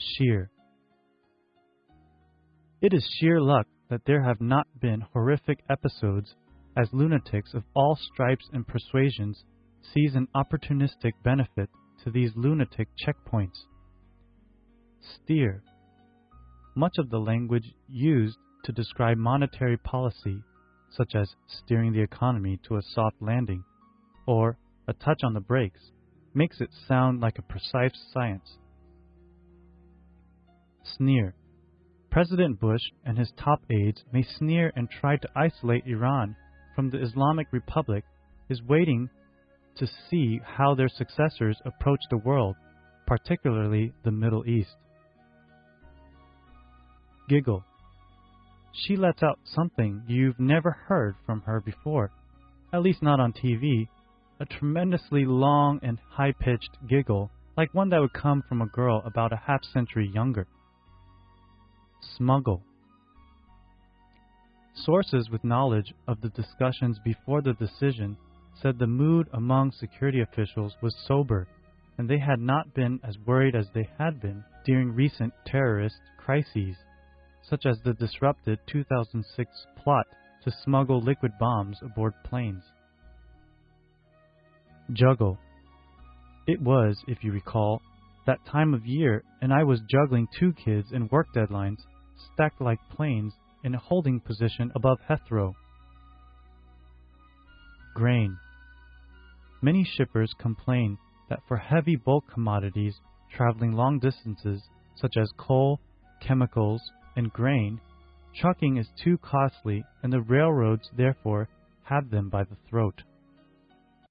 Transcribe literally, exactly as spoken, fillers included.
sheer. It is sheer luck that there have not been horrific episodes, as lunatics of all stripes and persuasions seize an opportunistic benefit to these lunatic checkpoints. Steer. Much of the language used to describe monetary policy, such as steering the economy to a soft landing or a touch on the brakes, makes it sound like a precise science. Sneer. President Bush and his top aides may sneer and try to isolate Iran from the Islamic Republic, is waiting to see how their successors approach the world, particularly the Middle East. Giggle. She lets out something you've never heard from her before, at least not on T V, a tremendously long and high-pitched giggle, like one that would come from a girl about a half-century younger. Smuggle. Sources with knowledge of the discussions before the decision said the mood among security officials was sober, and they had not been as worried as they had been during recent terrorist crises, such as the disrupted two thousand six plot to smuggle liquid bombs aboard planes. Juggle. It was, if you recall, that time of year, and I was juggling two kids and work deadlines, stacked like planes, in a holding position above Heathrow. Grain. Many shippers complain that for heavy bulk commodities traveling long distances, such as coal, chemicals, and grain, trucking is too costly, and the railroads therefore have them by the throat.